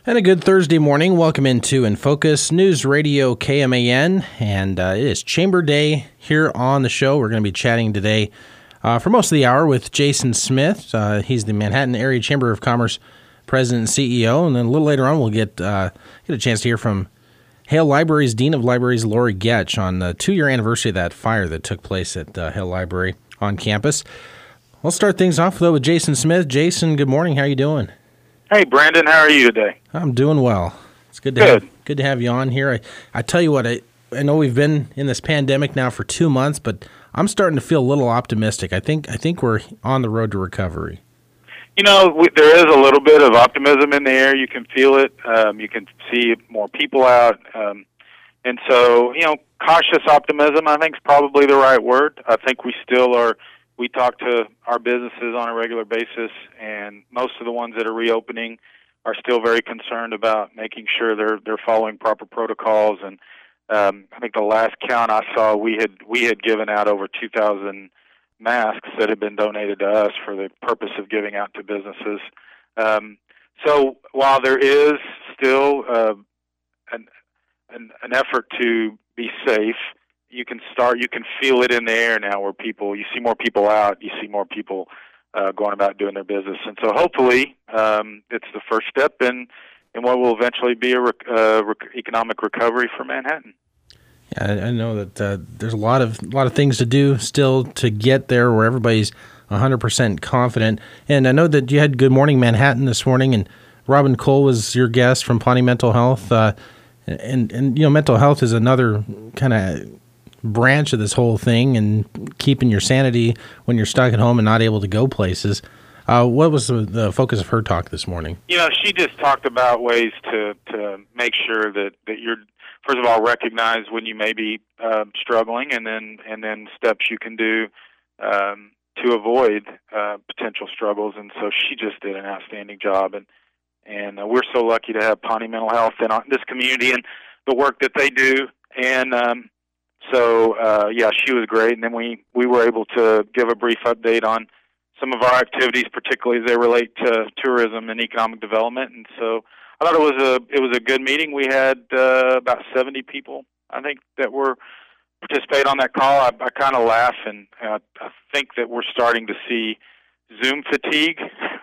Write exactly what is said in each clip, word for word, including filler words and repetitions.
And a good Thursday morning. Welcome into In Focus News Radio K M A N. And uh, it is Chamber Day here on the show. We're going to be chatting today uh, for most of the hour with Jason Smith. Uh, he's the Manhattan Area Chamber of Commerce President and C E O. And then a little later on, we'll get uh, get a chance to hear from Hale Library's Dean of Libraries, Lori Getch, on the two-year anniversary of that fire that took place at uh, Hale Library on campus. We'll start things off, though, with Jason Smith. Jason, good morning. How are you doing? Hey, Brandon, how are you today? I'm doing well. It's good to good. have good to have you on here. I, I tell you what, I, I know we've been in this pandemic now for two months, but I'm starting to feel a little optimistic. I think I think we're on the road to recovery. You know, we, there is a little bit of optimism in the air. You can feel it. Um, you can see more people out. Um, and so, you know, cautious optimism, I think, is probably the right word. I think we still are. We talk to our businesses on a regular basis, and most of the ones that are reopening are still very concerned about making sure they're they're following proper protocols. And um, I think the last count I saw, we had we had given out over two thousand masks that had been donated to us for the purpose of giving out to businesses. Um, so while there is still uh, an, an an effort to be safe, you can start, you can feel it in the air now where people, you see more people out, you see more people uh, going about doing their business. And so hopefully um, it's the first step in, in what will eventually be a rec- uh, rec- economic recovery for Manhattan. Yeah, I, I know that uh, there's a lot of a lot of things to do still to get there where everybody's one hundred percent confident. And I know that you had Good Morning Manhattan this morning, and Robin Cole was your guest from Pawnee Mental Health. Uh, and, and, you know, mental health is another kind of branch of this whole thing, and keeping your sanity when you're stuck at home and not able to go places. Uh, what was the, the focus of her talk this morning? You know, she just talked about ways to, to make sure that, that you're, first of all, recognize when you may be uh, struggling, and then and then steps you can do um, to avoid uh, potential struggles. And so she just did an outstanding job, and and uh, we're so lucky to have Pawnee Mental Health in our, this community and the work that they do. And um, So, uh, yeah, she was great, and then we, we were able to give a brief update on some of our activities, particularly as they relate to tourism and economic development. And so I thought it was a it was a good meeting. We had uh, about seventy people, I think, that were participate on that call. I, I kind of laugh, and uh, I think that we're starting to see Zoom fatigue.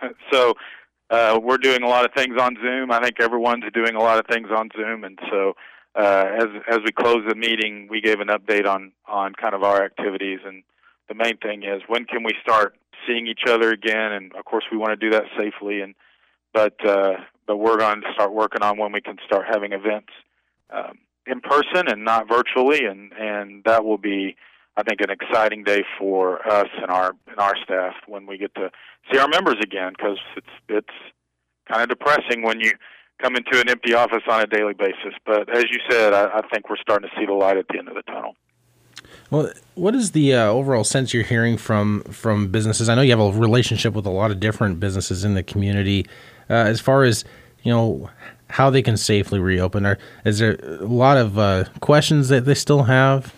so uh, we're doing a lot of things on Zoom. I think everyone's doing a lot of things on Zoom, and so Uh, as as we closed the meeting, we gave an update on, on kind of our activities, and the main thing is, when can we start seeing each other again? And of course, we want to do that safely, and but uh, but we're going to start working on when we can start having events um, in person and not virtually, and, and that will be, I think, an exciting day for us and our and our staff when we get to see our members again, because it's it's kind of depressing when you come into an empty office on a daily basis. But as you said, I, I think we're starting to see the light at the end of the tunnel. Well, what is the uh, overall sense you're hearing from, from businesses? I know you have a relationship with a lot of different businesses in the community. Uh, as far as, you know, how they can safely reopen, or is there a lot of uh, questions that they still have?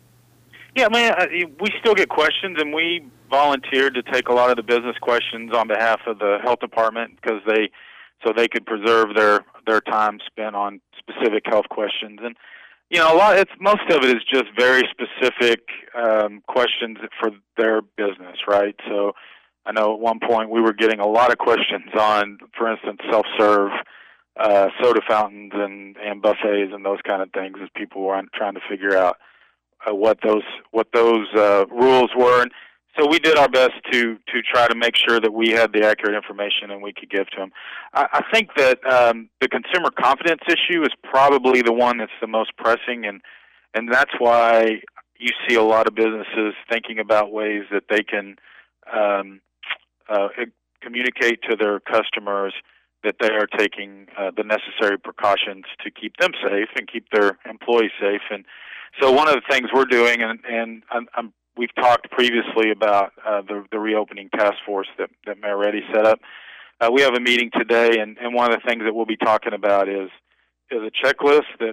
Yeah, man, we still get questions, and we volunteered to take a lot of the business questions on behalf of the health department, because they so they could preserve their, their time spent on specific health questions. And, you know, a lot, it's, most of it is just very specific um, questions for their business, right? So I know at one point we were getting a lot of questions on, for instance, self-serve uh, soda fountains and, and buffets and those kind of things, as people were trying to figure out uh, what those what those uh, rules were. And so we did our best to to try to make sure that we had the accurate information and we could give to them. I, I think that um, the consumer confidence issue is probably the one that's the most pressing, and and that's why you see a lot of businesses thinking about ways that they can um, uh, communicate to their customers that they are taking uh, the necessary precautions to keep them safe and keep their employees safe. And so one of the things we're doing, and, and I'm, I'm we've talked previously about uh, the, the reopening task force that, that Mayor Reddy set up. Uh, we have a meeting today, and, and one of the things that we'll be talking about is is a checklist that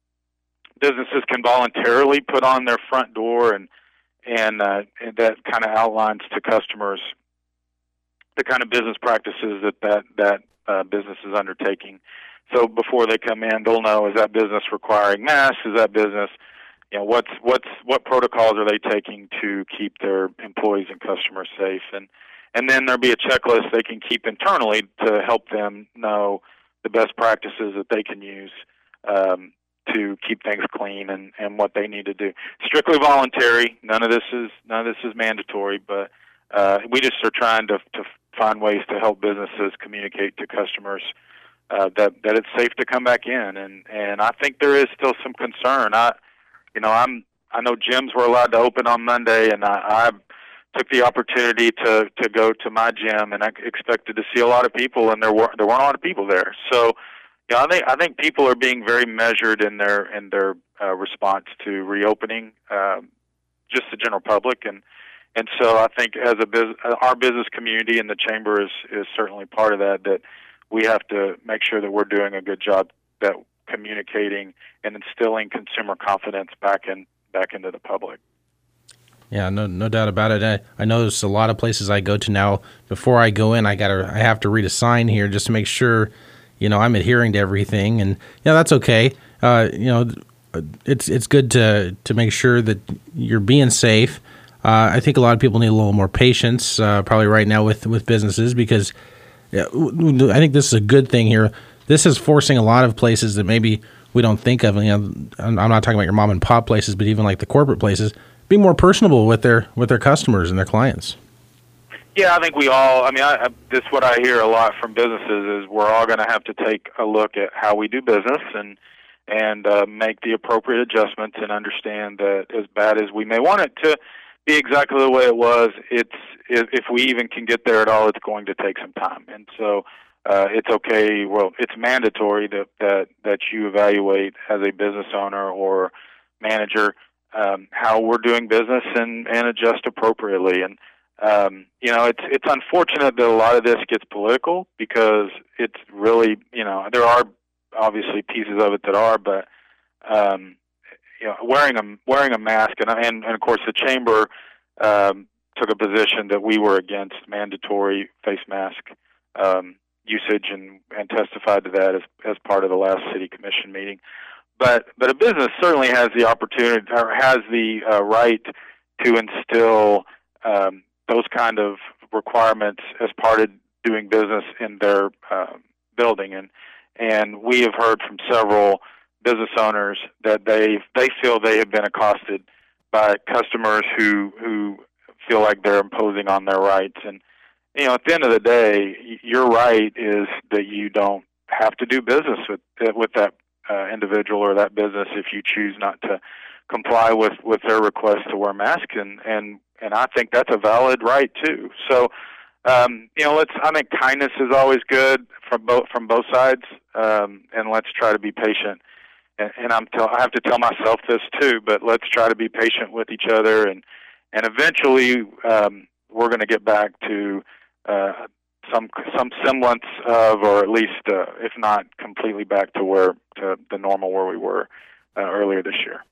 businesses can voluntarily put on their front door, and and, uh, and that kind of outlines to customers the kind of business practices that that, that uh, business is undertaking. so before they come in, they'll know, is that business requiring masks? Is that business, you know, what's what's what protocols are they taking to keep their employees and customers safe? And and then there'll be a checklist they can keep internally to help them know the best practices that they can use um, to keep things clean and, and what they need to do. Strictly voluntary. None of this is none of this is mandatory, but uh, we just are trying to to find ways to help businesses communicate to customers uh, that that it's safe to come back in. And and I think there is still some concern. I you know I'm I know gyms were allowed to open on Monday, and I, I took the opportunity to to go to my gym, and I expected to see a lot of people, and there were there weren't a lot of people there. So, you know, I think I think people are being very measured in their in their uh, response to reopening, um, just the general public, and and so I think as a business, our business community and the chamber is is certainly part of that. That we have to make sure that we're doing a good job that communicating and instilling consumer confidence back in back into the public. Yeah, no, no doubt about it. I, I know there's a lot of places I go to now. Before I go in, I gotta, I have to read a sign here just to make sure, you know, I'm adhering to everything, and yeah, that's okay. Uh, you know, it's it's good to to make sure that you're being safe. Uh, I think a lot of people need a little more patience, uh, probably right now with with businesses, because yeah, I think this is a good thing here. This is forcing a lot of places that maybe we don't think of. You know, I'm not talking about your mom and pop places, but even like the corporate places, be more personable with their with their customers and their clients. Yeah, I think we all, I mean, I, I, this is what I hear a lot from businesses is we're all going to have to take a look at how we do business and and uh, make the appropriate adjustments and understand that as bad as we may want it to be exactly the way it was, it's if, if we even can get there at all, it's going to take some time. And so uh, it's okay, well, it's mandatory that, that, that you evaluate as a business owner or manager Um, how we're doing business and, and adjust appropriately. And, um, you know, it's it's unfortunate that a lot of this gets political because it's really, you know, there are obviously pieces of it that are, but, um, you know, wearing a, wearing a mask, and, and, and of course the chamber um, took a position that we were against mandatory face mask um, usage and, and testified to that as, as part of the last city commission meeting. But but a business certainly has the opportunity or has the uh, right to instill um, those kind of requirements as part of doing business in their uh, building, and and we have heard from several business owners that they they feel they have been accosted by customers who who feel like they're imposing on their rights. And you know, at the end of the day, your right is that you don't have to do business with with that Uh, individual or that business if you choose not to comply with, with their request to wear masks, and, and, and I think that's a valid right too. So, um, you know, let's. I think kindness is always good from both from both sides, um, and let's try to be patient. And, and I'm tell, I have to tell myself this too, but let's try to be patient with each other, and and eventually um, we're going to get back to Uh, some some semblance of, or at least, uh, if not completely back to where to the normal where we were uh, earlier this year.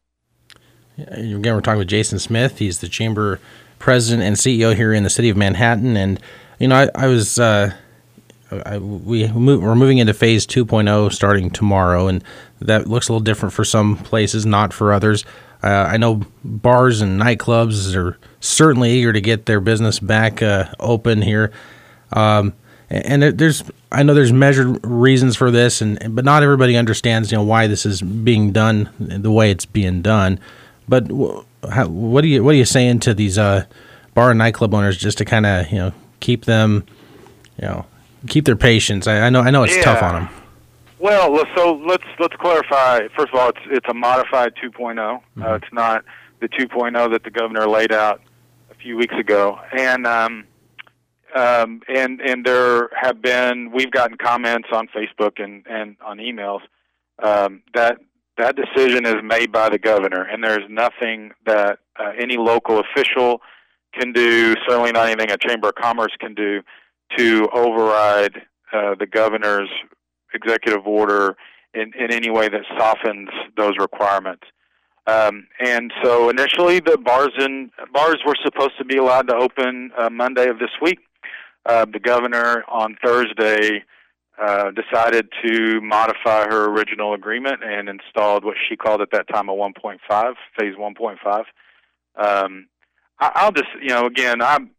Again, we're talking with Jason Smith. He's the chamber president and C E O here in the city of Manhattan. And you know, I, I was uh, I, we move, we're moving into phase two point oh starting tomorrow, and that looks a little different for some places, not for others. Uh, I know bars and nightclubs are certainly eager to get their business back uh, open here. Um, and there's, I know there's measured reasons for this, and but not everybody understands, you know, why this is being done the way it's being done. But how, what do you, what are you saying to these uh, bar and nightclub owners just to kind of, you know, keep them, you know, keep their patience? I, I know, I know it's yeah. tough on them. Well, so let's let's clarify. First of all, it's it's a modified two point oh. Mm-hmm. Uh, it's not the two point oh that the governor laid out a few weeks ago, and. Um, Um, and, and there have been, we've gotten comments on Facebook and, and on emails um, that that decision is made by the governor, and there's nothing that uh, any local official can do, certainly not anything a Chamber of Commerce can do, to override uh, the governor's executive order in, in any way that softens those requirements. Um, and so initially the bars and bars were supposed to be allowed to open uh, Monday of this week. Uh, the governor on Thursday uh, decided to modify her original agreement and installed what she called at that time a one point five, phase one point five. Um, I, I'll just, you know, again, I'm,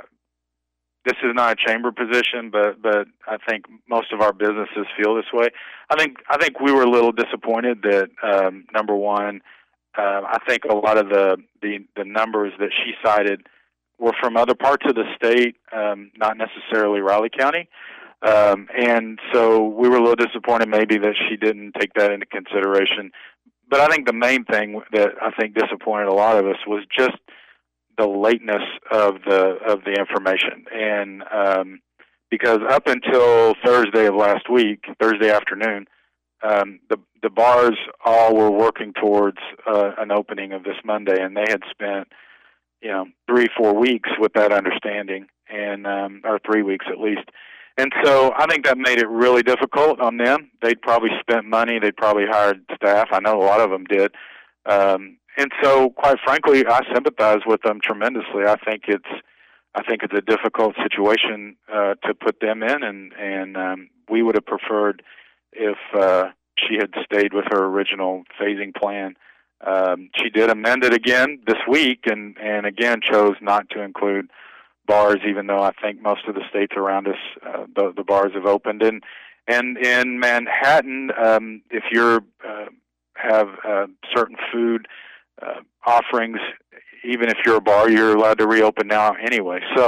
this is not a chamber position, but, but I think most of our businesses feel this way. I think, I think we were a little disappointed that, um, number one, uh, I think a lot of the, the, the numbers that she cited were from other parts of the state, um, not necessarily Raleigh County. Um, and so we were a little disappointed maybe that she didn't take that into consideration. But I think the main thing that I think disappointed a lot of us was just the lateness of the of the information. And um, because up until Thursday of last week, Thursday afternoon, um, the the bars all were working towards uh, an opening of this Monday, and they had spent you know three four weeks with that understanding, and um, or three weeks at least. And so I think that made it really difficult on them. They'd probably spent money. They'd probably hired staff. I know a lot of them did. Um, and so, quite frankly, I sympathize with them tremendously. I think it's, I think it's a difficult situation uh, to put them in, and and um, we would have preferred if uh, she had stayed with her original phasing plan. Um, she did amend it again this week, and and again chose not to include bars, even though I think most of the states around us, uh, the, the bars have opened. And and in Manhattan, um, if you're uh, have uh, certain food uh, offerings, even if you're a bar, you're allowed to reopen now anyway. So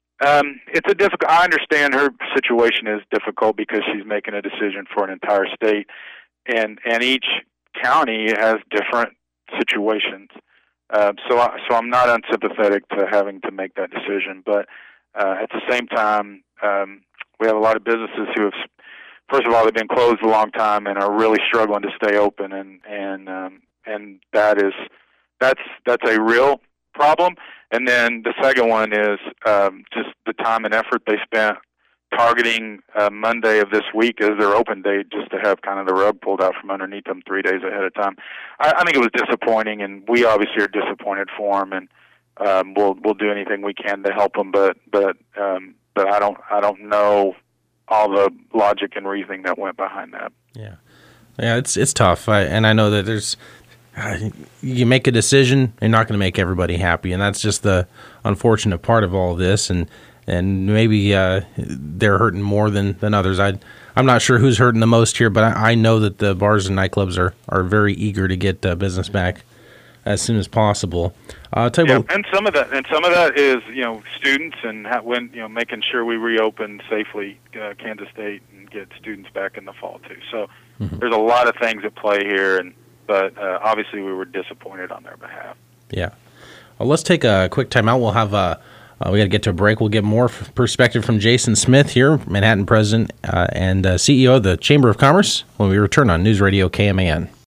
um, it's a difficult. I understand her situation is difficult because she's making a decision for an entire state, and and each county has different situations. Uh, so, I, so I'm not unsympathetic to having to make that decision, but uh, at the same time, um, we have a lot of businesses who have, first of all, they've been closed a long time and are really struggling to stay open, and and um, and that is that's that's a real problem. And then the second one is um, just the time and effort they spent targeting uh, Monday of this week as their open date, just to have kind of the rug pulled out from underneath them three days ahead of time. I, I think it was disappointing, and we obviously are disappointed for them, and um, we'll we'll do anything we can to help them. But but um, but I don't I don't know all the logic and reasoning that went behind that. Yeah, yeah, it's it's tough, I, and I know that there's. Uh, you make a decision, you're not going to make everybody happy, and that's just the unfortunate part of all this. And and maybe uh, they're hurting more than, than others. I, I'm not sure who's hurting the most here, but I, I know that the bars and nightclubs are, are very eager to get uh, business back as soon as possible. Uh, I'll tell you yeah, what, and some of that, and some of that is you know students and how, when you know making sure we reopen safely uh, Kansas State and get students back in the fall too. So mm-hmm. there's a lot of things at play here, and but uh, obviously we were disappointed on their behalf. Yeah. Well, let's take a quick time out. We'll have a. Uh, we got to get to a break. We'll get more f- perspective from Jason Smith here, Manhattan president uh, and uh, C E O of the Chamber of Commerce, when we return on News Radio K M A N.